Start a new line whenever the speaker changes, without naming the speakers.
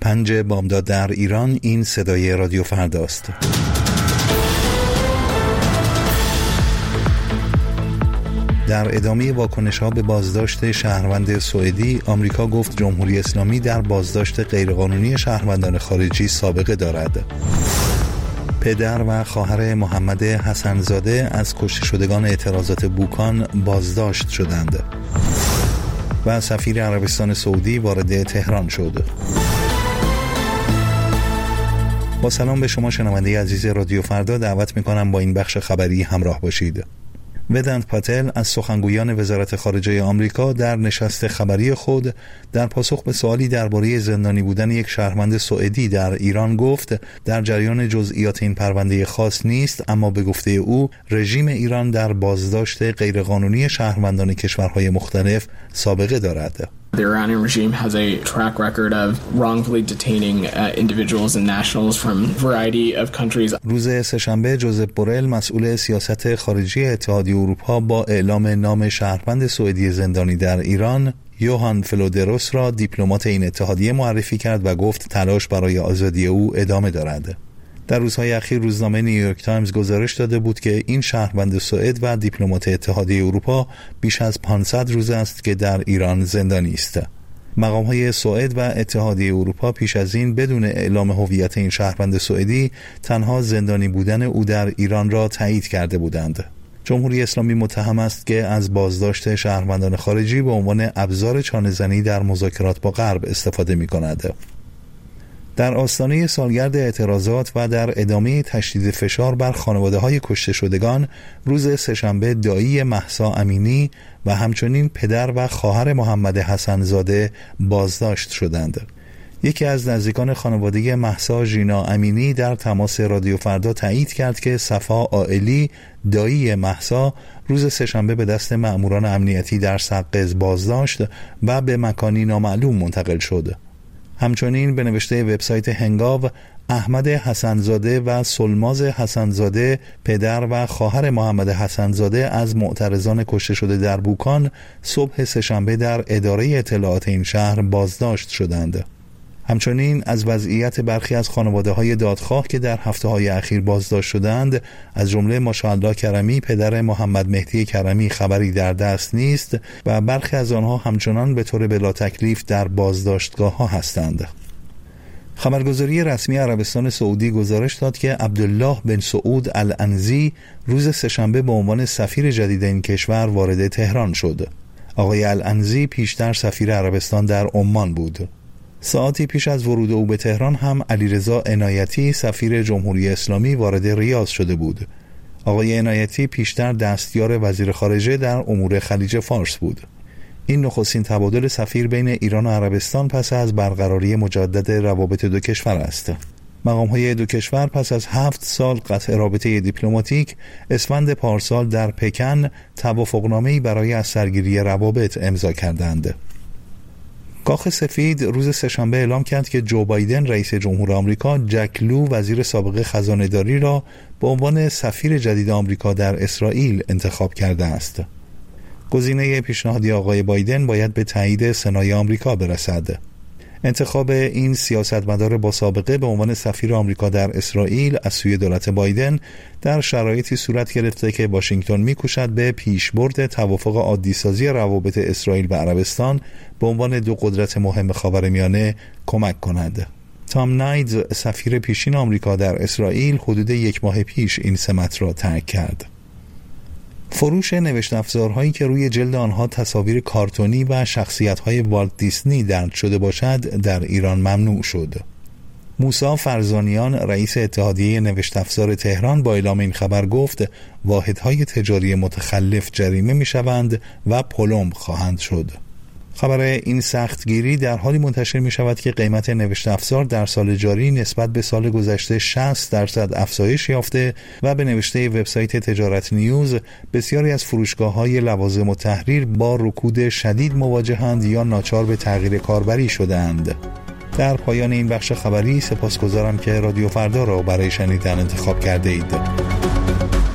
5 بامداد در ایران. این صدای رادیو فرداست. در ادامه واکنش‌ها به بازداشت شهروند سوئدی، آمریکا گفت جمهوری اسلامی در بازداشت غیرقانونی شهروندان خارجی سابقه دارد. پدر و خواهر محمد حسن‌زاده از کشته شدگان اعتراضات بوکان بازداشت شدند. و سفیر عربستان سعودی وارد تهران شد. با سلام به شما شنونده عزیز رادیو فردا، دعوت میکنم با این بخش خبری همراه باشید. ودانت پاتل از سخنگویان وزارت خارجه آمریکا در نشست خبری خود در پاسخ به سوالی درباره زندانی بودن یک شهروند سوئدی در ایران گفت در جریان جزئیات این پرونده خاص نیست، اما به گفته او رژیم ایران در بازداشت غیرقانونی شهروندان کشورهای مختلف سابقه دارد.
The Iranian regime has a track record of wrongfully detaining individuals and nationals from a variety of countries.
روز سه‌شنبه جوزپ بورل مسئول سیاست خارجی اتحادیه اروپا با اعلام نام شهروند سوئدی زندانی در ایران، یوهان فلودروس را دیپلمات این اتحادیه معرفی کرد و گفت تلاش برای آزادی او ادامه دارد. در روزهای اخیر روزنامه نیویورک تایمز گزارش داده بود که این شهروند سوئد و دیپلمات اتحادیه اروپا بیش از 500 روز است که در ایران زندانی است. مقام‌های سوئد و اتحادیه اروپا پیش از این بدون اعلام هویت این شهروند سوئدی تنها زندانی بودن او در ایران را تایید کرده بودند. جمهوری اسلامی متهم است که از بازداشت شهروندان خارجی به عنوان ابزار چانه‌زنی در مذاکرات با غرب استفاده می‌کند. در آستانه سالگرد اعتراضات و در ادامه تشدید فشار بر خانواده‌های کشته شدگان، روز سه‌شنبه دایی مهسا امینی و همچنین پدر و خواهر محمد حسن‌زاده بازداشت شدند. یکی از نزدیکان خانواده مهسا، ژینا امینی، در تماس رادیو فردا تایید کرد که صفا عائلی، دایی مهسا، روز سه‌شنبه به دست مأموران امنیتی در سقز بازداشت و به مکانی نامعلوم منتقل شد. همچنین به نوشته وبسایت هنگاو، احمد حسن‌زاده و سلماز حسن‌زاده، پدر و خواهر محمد حسن‌زاده، از معترضان کشته شده در بوکان صبح سه‌شنبه در اداره اطلاعات این شهر بازداشت شدند. همچنین از وضعیت برخی از خانواده‌های دادخواه که در هفته‌های اخیر بازداشت شدند، از جمله ماشاءالله کرمی، پدر محمد مهدی کرمی، خبری در دست نیست و برخی از آنها همچنان به طور بلا تکلیف در بازداشتگاه‌ها هستند. خبرگزاری رسمی عربستان سعودی گزارش داد که عبدالله بن سعود العنزی روز سه‌شنبه به عنوان سفیر جدید این کشور وارد تهران شد. آقای العنزی پیشتر سفیر عربستان در عمان بود. ساعتی پیش از ورود او به تهران هم علیرضا عنایتی، سفیر جمهوری اسلامی، وارد ریاض شده بود. آقای عنایتی پیشتر دستیار وزیر خارجه در امور خلیج فارس بود. این نخستین تبادل سفیر بین ایران و عربستان پس از برقراری مجدد روابط دو کشور است. مقام‌های دو کشور پس از 7 سال قطع رابطه دیپلماتیک، اسفند پارسال در پکن توافقنامه‌ای برای از سرگیری روابط امضا کردند. کاخ سفید روز سه‌شنبه اعلام کرد که جو بایدن رئیس جمهور آمریکا جک لو وزیر سابق خزانه‌داری را به عنوان سفیر جدید آمریکا در اسرائیل انتخاب کرده است. گزینه پیشنهادی آقای بایدن باید به تایید سنای آمریکا برسد. انتخاب این سیاستمدار با سابقه به عنوان سفیر آمریکا در اسرائیل از سوی دولت بایدن در شرایطی صورت گرفته که واشنگتن می‌کوشد به پیشبرد توافق عادی‌سازی روابط اسرائیل و عربستان به عنوان دو قدرت مهم خاورمیانه کمک کند. تام نایدز، سفیر پیشین آمریکا در اسرائیل، حدود 1 ماه پیش این سمت را ترک کرد. فروش نوشت افزارهایی که روی جلد آنها تصاویر کارتونی و شخصیت‌های والت دیسنی درج شده باشد در ایران ممنوع شد. موسی فرزانیان، رئیس اتحادیه نوشت افزار تهران، با اعلام این خبر گفت واحدهای تجاری متخلف جریمه می‌شوند و پلمب خواهند شد. خبر این سختگیری در حالی منتشر می شود که قیمت نوشت افزار در سال جاری نسبت به سال گذشته 60% افزایش یافته و به نوشته وبسایت تجارت نیوز بسیاری از فروشگاه‌های لوازم و تحریر با رکود شدید مواجهند یا ناچار به تغییر کاربری شده‌اند. در پایان این بخش خبری سپاسگزارم که رادیو فردا را برای شنیدن انتخاب کرده اید.